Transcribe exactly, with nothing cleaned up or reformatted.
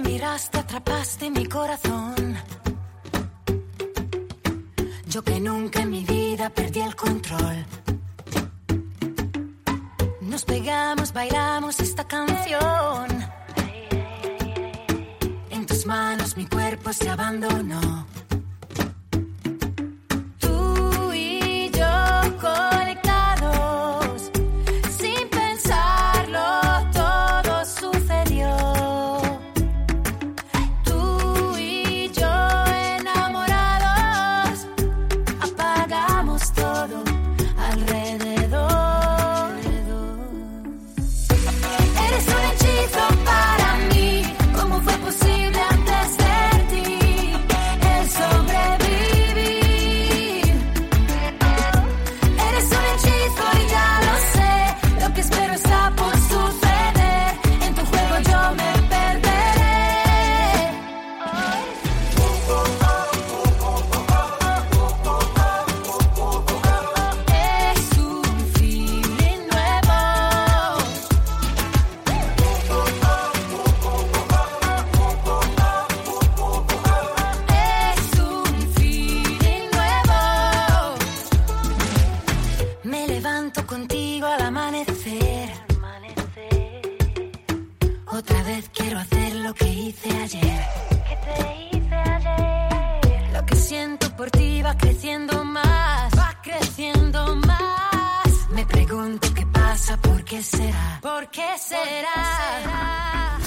miraste, atrapaste mi corazón. Yo que nunca en mi vida perdí el control. Nos pegamos, bailamos esta canción. En tus manos mi cuerpo se abandonó. Tú y yo conectados, sin pensarlo todo sucedió. Tú y yo enamorados, apagamos todo alrededor. Eres un hechizo para mí. ¿Cómo fue posible antes de ti el sobrevivir? Eres un hechizo y ya lo sé. Lo que espero está por suceder. En tu juego yo me perderé. Es un feeling nuevo. Es un feeling nuevo. Me levanto contigo al amanecer. Otra vez quiero hacer lo que hice ayer. ¿Qué te hice ayer? Lo que siento por ti va creciendo más, va creciendo más. Me pregunto qué pasa, por qué será, por qué será.